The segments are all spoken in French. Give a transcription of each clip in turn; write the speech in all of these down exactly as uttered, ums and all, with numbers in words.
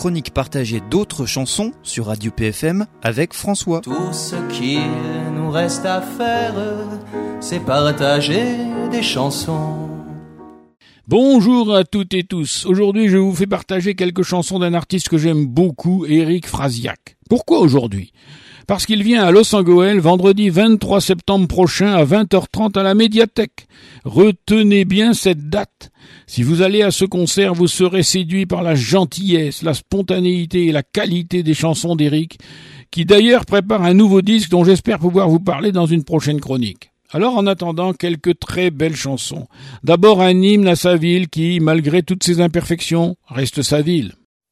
chronique partagée d'autres chansons sur Radio P F M avec François. Tout ce qu'il nous reste à faire, c'est partager des chansons. Bonjour à toutes et tous. Aujourd'hui, je vous fais partager quelques chansons d'un artiste que j'aime beaucoup, Eric Frasiak. Pourquoi aujourd'hui ? Parce qu'il vient à Los Angeles vendredi vingt-trois septembre prochain à vingt heures trente à la médiathèque. Retenez bien cette date. Si vous allez à ce concert, vous serez séduit par la gentillesse, la spontanéité et la qualité des chansons d'Eric, qui d'ailleurs prépare un nouveau disque dont j'espère pouvoir vous parler dans une prochaine chronique. Alors en attendant, quelques très belles chansons. D'abord un hymne à sa ville qui, malgré toutes ses imperfections, reste sa ville.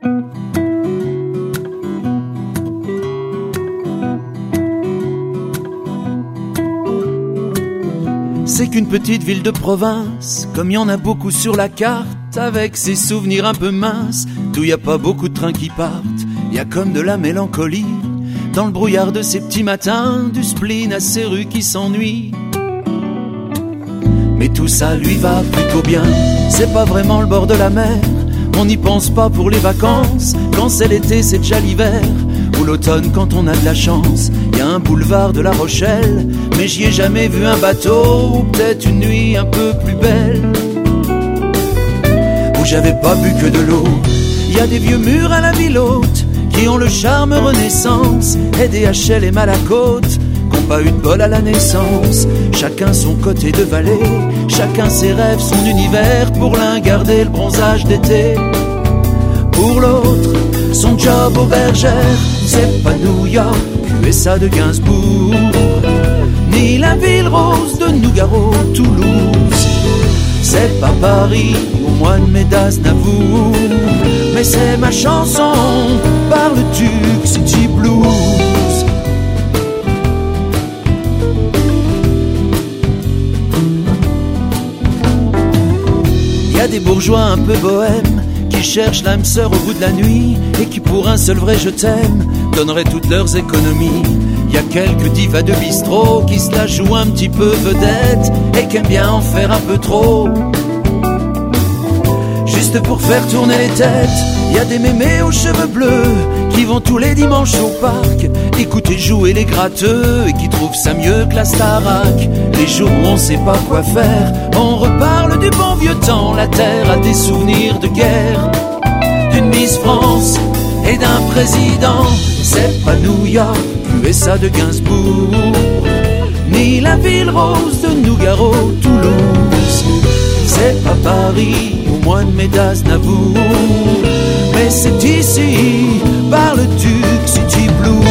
C'est qu'une petite ville de province, comme il y en a beaucoup sur la carte, avec ses souvenirs un peu minces, d'où il n'y a pas beaucoup de trains qui partent. Il y a comme de la mélancolie, dans le brouillard de ces petits matins, du spleen à ces rues qui s'ennuient. Mais tout ça lui va plutôt bien, c'est pas vraiment le bord de la mer, on n'y pense pas pour les vacances, quand c'est l'été c'est déjà l'hiver, ou l'automne quand on a de la chance. Il y a un boulevard de La Rochelle, mais j'y ai jamais vu un bateau, ou peut-être une nuit un peu plus belle, où j'avais pas bu que de l'eau. Il y a des vieux murs à la ville haute, qui ont le charme renaissance, et des H L M à la côte, qui n'ont pas eu de bol à la naissance. Chacun son côté de vallée, chacun ses rêves, son univers, pour l'un garder le bronzage d'été, pour l'autre son job aux bergères. C'est pas New York, U S A de Gainsbourg, ni la ville rose de Nougaro, Toulouse. C'est pas Paris au mois de mai d'Aznavour, mais c'est ma chanson par le Tuc City Blues. Il y a des bourgeois un peu bohèmes qui cherchent l'âme sœur au bout de la nuit, et qui pour un seul vrai je t'aime donneraient toutes leurs économies. Il y a quelques divas de bistrot qui se la jouent un petit peu vedette, et qui aiment bien en faire un peu trop, juste pour faire tourner les têtes. Il y a des mémés aux cheveux bleus qui vont tous les dimanches au parc écouter jouer les gratteux, et qui trouvent ça mieux que la Starac. Les jours où on sait pas quoi faire, on reparle du bon vieux temps. La terre a des souvenirs de guerre, d'une Miss France et d'un président. C'est pas New York, U S A de Gainsbourg, ni la ville rose de Nougaro, Toulouse. C'est pas Paris au mois de mai d'Aznavour, mais c'est ici, par le Tuc City Blues.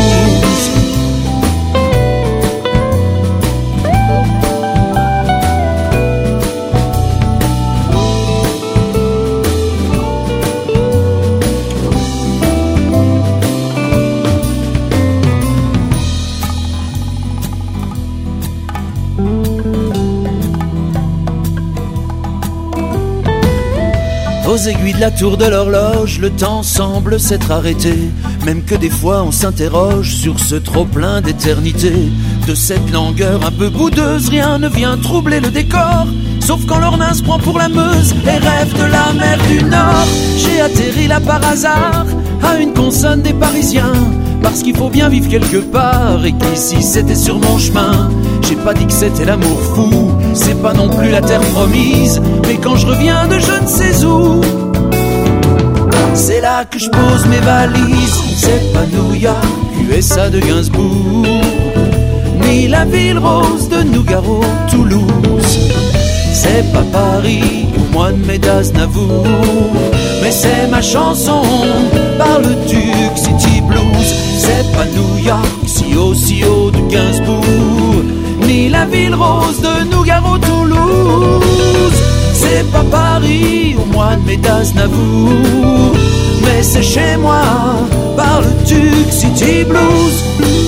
Aux aiguilles de la tour de l'horloge, le temps semble s'être arrêté, même que des fois on s'interroge sur ce trop-plein d'éternité. De cette langueur un peu boudeuse, rien ne vient troubler le décor, sauf quand l'Ornain se prend pour la Meuse et rêve de la mer du Nord. J'ai atterri là par hasard, à une consonne des Parisiens, parce qu'il faut bien vivre quelque part, et qu'ici c'était sur mon chemin. J'ai pas dit que c'était l'amour fou, c'est pas non plus la terre promise, mais quand je reviens de je ne sais où, c'est là que je pose mes valises. C'est pas New York, U S A de Gainsbourg, ni la ville rose de Nougaro, Toulouse. C'est pas Paris au mois de mai d'Aznavour, mais c'est ma chanson par le Tuc City Blues. C'est pas New York, si haut, si haut de Gainsbourg, ni la ville rose de Nougaro, Toulouse. C'est pas Paris au mois de mai d'Aznavour, mais c'est chez moi par le Tuc City Blues.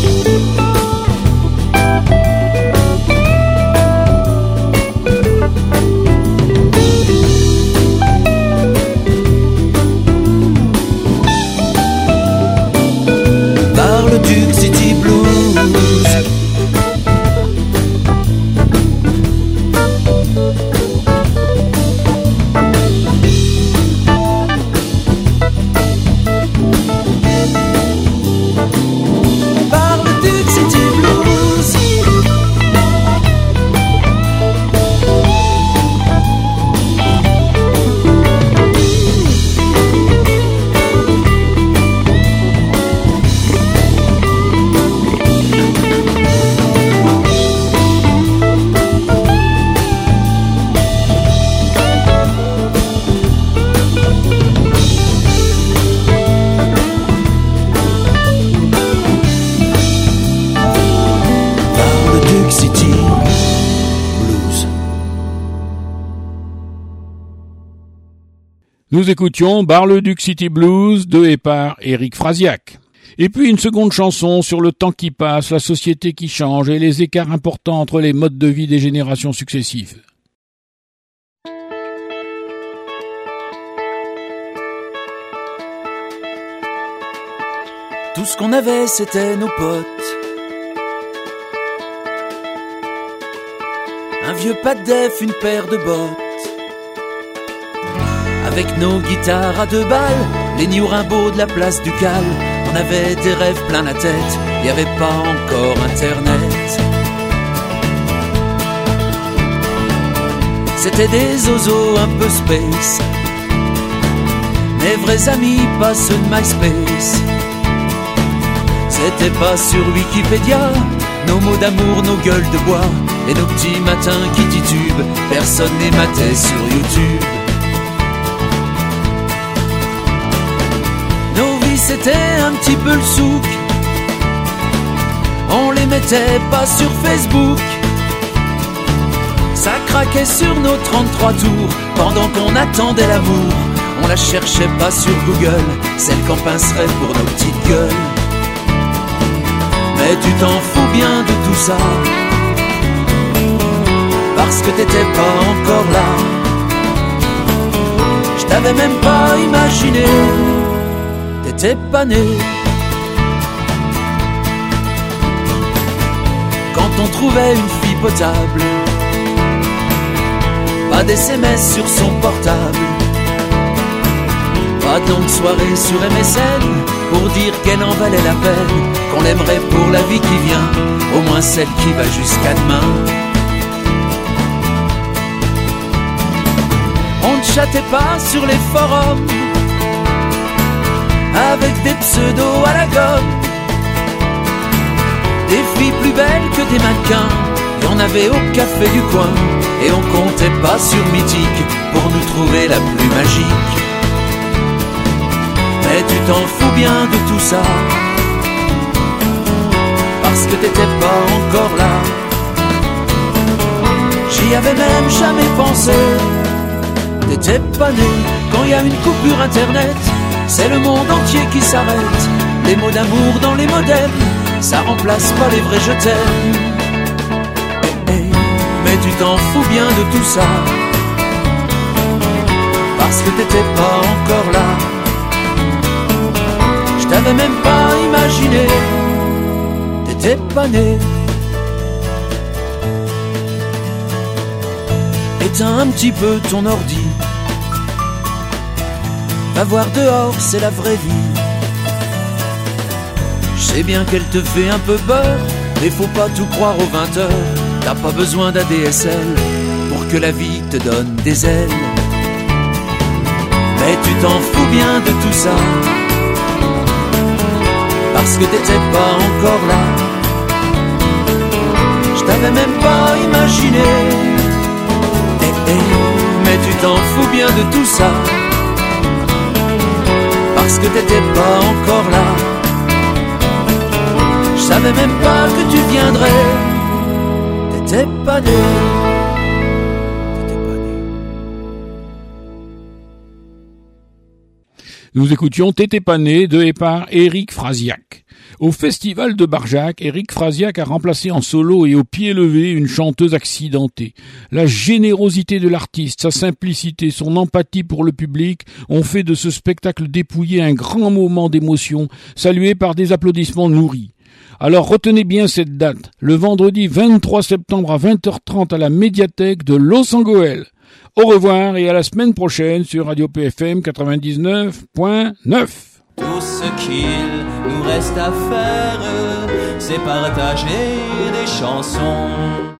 Par le Tuc City Blues. Nous écoutions Bar-le-Duc City Blues de et par Éric Frasiac. Et puis une seconde chanson sur le temps qui passe, la société qui change et les écarts importants entre les modes de vie des générations successives. Tout ce qu'on avait, c'était nos potes. Un vieux pas de def, une paire de bottes. Avec nos guitares à deux balles, les New Rimbaud de la place du Cal. On avait des rêves plein la tête, y avait pas encore internet. C'était des zozos un peu space, mes vrais amis, pas ceux de MySpace. C'était pas sur Wikipédia, nos mots d'amour, nos gueules de bois, et nos petits matins qui titubent, personne les matait sur YouTube. Nos vies c'était un petit peu le souk, on les mettait pas sur Facebook. Ça craquait sur nos trente-trois tours, pendant qu'on attendait l'amour. On la cherchait pas sur Google, celle qu'on pincerait pour nos petites gueules. Mais tu t'en fous bien de tout ça, parce que t'étais pas encore là. Je t'avais même pas imaginé, t'étais pas né. Quand on trouvait une fille potable, pas d'S M S sur son portable, pas tant de soirées sur M S N pour dire qu'elle en valait la peine, qu'on l'aimerait pour la vie qui vient, au moins celle qui va jusqu'à demain. On ne chattait pas sur les forums avec des pseudos à la gomme, des filles plus belles que des mannequins, y en avait au café du coin. Et on comptait pas sur Mythique pour nous trouver la plus magique. Mais tu t'en fous bien de tout ça, parce que t'étais pas encore là. J'y avais même jamais pensé, t'étais pas né. Quand y a une coupure internet, c'est le monde entier qui s'arrête. Les mots d'amour dans les modems, ça remplace pas les vrais je t'aime. Mais tu t'en fous bien de tout ça, parce que t'étais pas encore là. Je t'avais même pas imaginé, t'étais pas né. Éteins un petit peu ton ordi, va voir dehors, c'est la vraie vie. Je sais bien qu'elle te fait un peu peur, mais faut pas tout croire aux vingt heures. T'as pas besoin d'A D S L pour que la vie te donne des ailes. Mais tu t'en fous bien de tout ça, parce que t'étais pas encore là. Je t'avais même pas imaginé, eh, eh. Mais tu t'en fous bien de tout ça, parce que t'étais pas encore là. Je savais même pas que tu viendrais, t'étais pas né. T'étais pas né. Nous écoutions T'étais pas né de et par Éric Frasiac. Au festival de Barjac, Éric Frasiac a remplacé en solo et au pied levé une chanteuse accidentée. La générosité de l'artiste, sa simplicité, son empathie pour le public ont fait de ce spectacle dépouillé un grand moment d'émotion, salué par des applaudissements nourris. Alors retenez bien cette date, le vendredi vingt-trois septembre à vingt heures trente à la médiathèque de Los Angeles. Au revoir et à la semaine prochaine sur Radio P F M quatre-vingt-dix-neuf point neuf. Tout ce qu'il nous reste à faire, c'est partager des chansons.